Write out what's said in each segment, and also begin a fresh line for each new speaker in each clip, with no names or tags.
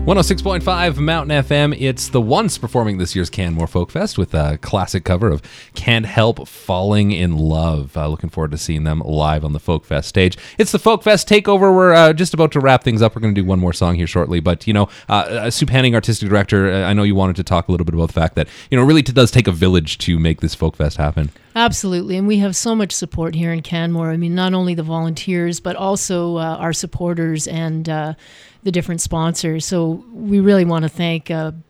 106.5 Mountain FM. It's the Once performing this year's Canmore Folk Fest with a classic cover of Can't Help Falling in Love. Looking forward to seeing them live on the Folk Fest stage. It's the Folk Fest takeover. We're just about to wrap things up. We're going to do one more song here shortly. But, Sue Panning, artistic director, I know you wanted to talk a little bit about the fact that, it really does take a village to make this Folk Fest happen.
Absolutely, and we have so much support here in Canmore. I mean, not only the volunteers, but also our supporters and the different sponsors. So we really want to thank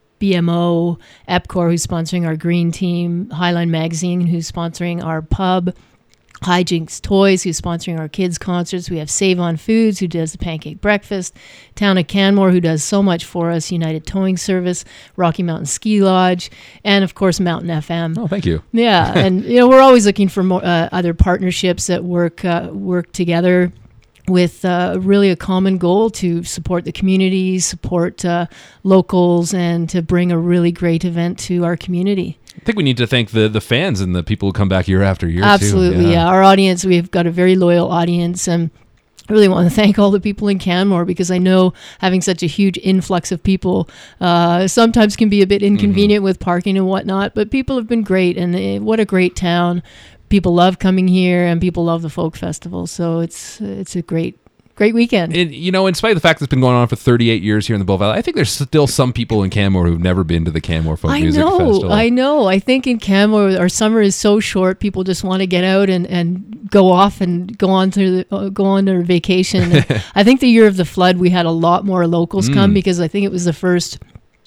BMO, EPCOR, who's sponsoring our green team, Highline Magazine, who's sponsoring our pub, Hijinks Toys, who's sponsoring our kids' concerts. We have Save On Foods, who does the pancake breakfast, Town of Canmore, who does so much for us, United Towing Service, Rocky Mountain Ski Lodge, and of course Mountain FM.
Oh, thank you.
Yeah, and we're always looking for more other partnerships that work together with really a common goal to support the community, support locals, and to bring a really great event to our community.
I think we need to thank the fans and the people who come back year after year.
Absolutely, yeah. Our audience, we've got a very loyal audience, and I really want to thank all the people in Canmore, because I know having such a huge influx of people sometimes can be a bit inconvenient with parking and whatnot, but people have been great, and what a great town. People love coming here, and people love the folk festival, so it's a great weekend.
In spite of the fact that it's been going on for 38 years here in the Bow Valley, I think there's still some people in Canmore who've never been to the Canmore Folk Music Festival.
I know. I think in Canmore, our summer is so short. People just want to get out and go off and go on their vacation. I think the year of the flood, we had a lot more locals come, because I think it was the first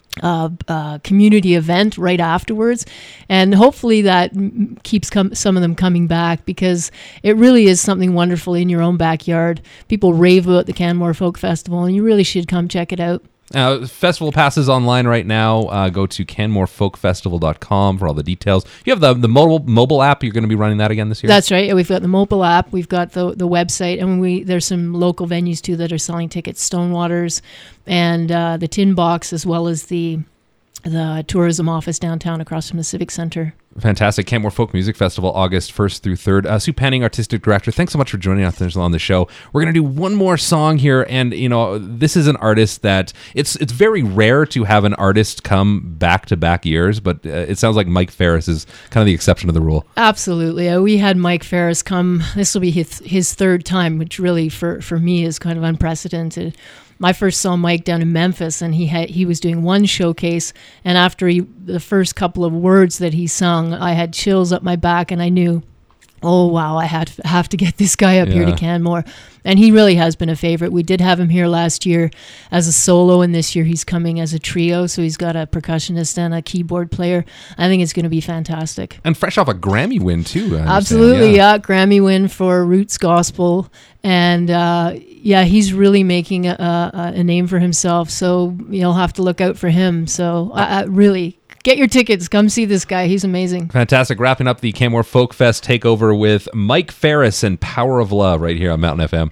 community event right afterwards, and hopefully that keeps some of them coming back, because it really is something wonderful in your own backyard. People rave about the Canmore Folk Festival, and you really should come check it out.
Festival passes online right now. Go to canmorefolkfestival.com for all the details. You have the mobile app. You're going to be running that again this year?
That's right. We've got the mobile app. We've got the website. And there's some local venues, too, that are selling tickets. Stonewaters and the Tin Box, as well as the tourism office downtown across from the Civic Center.
Fantastic. Canmore Folk Music Festival, August 1st through 3rd. Sue Panning, artistic director, thanks so much for joining us on the show. We're going to do one more song here, and this is an artist that it's very rare to have an artist come back-to-back years, but it sounds like Mike Ferris is kind of the exception to the rule.
Absolutely. We had Mike Ferris come. This will be his third time, which really for me is kind of unprecedented. I first saw Mike down in Memphis, and he was doing one showcase, and after the first couple of words that he sung, I had chills up my back, and I knew, oh wow, I have to get this guy up here to Canmore. And he really has been a favorite. We did have him here last year as a solo, and this year he's coming as a trio. So he's got a percussionist and a keyboard player. I think it's going to be fantastic.
And fresh off a Grammy win, too.
Absolutely, yeah. Grammy win for Roots Gospel. And he's really making a name for himself. So you'll have to look out for him. So really, get your tickets. Come see this guy. He's amazing.
Fantastic. Wrapping up the Canmore Folk Fest takeover with Mike Ferris and Power of Love right here on Mountain FM.